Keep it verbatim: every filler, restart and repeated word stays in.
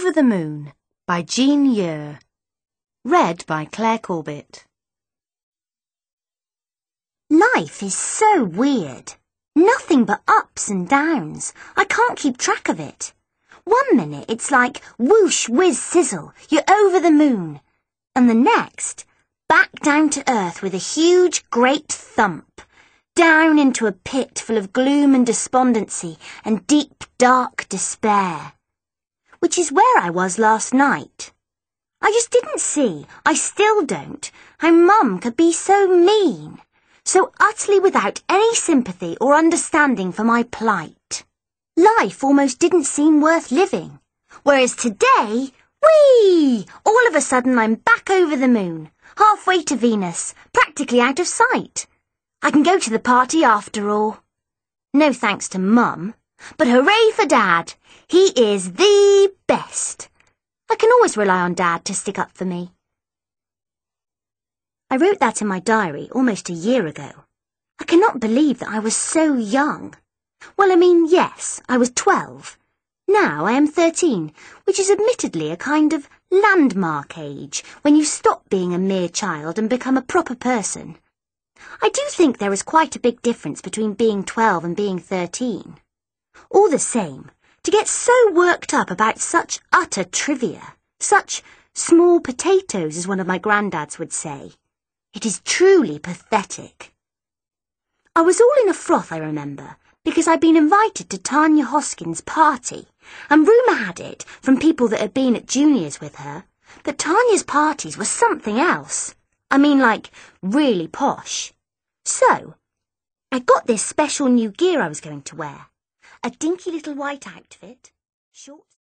Over the Moon by Jean Ure. Read by Claire Corbett. Life is so weird. Nothing but ups and downs. I can't keep track of it. One minute it's like whoosh, whiz, sizzle, you're over the moon. And the next, back down to earth with a huge, great thump. Down into a pit full of gloom and despondency and deep, dark despair. Which is where I was last night. I just didn't see, I still don't, how Mum could be so mean, so utterly without any sympathy or understanding for my plight. Life almost didn't seem worth living, whereas today, whee! All of a sudden I'm back over the moon, halfway to Venus, practically out of sight. I can go to the party after all. No thanks to Mum, but hooray for Dad! He is the best. I can always rely on Dad to stick up for me. I wrote that in my diary almost a year ago. I cannot believe that I was so young. Well, I mean, yes, I was twelve. Now I am thirteen, which is admittedly a kind of landmark age when you stop being a mere child and become a proper person. I do think there is quite a big difference between being twelve and being thirteen. All the same, to get so worked up about such utter trivia, such small potatoes, as one of my granddads would say, it is truly pathetic. I was all in a froth, I remember, because I'd been invited to Tanya Hoskins' party, and rumour had it, from people that had been at juniors with her, that Tanya's parties were something else. I mean, like, really posh. So, I got this special new gear I was going to wear. A dinky little white outfit, short...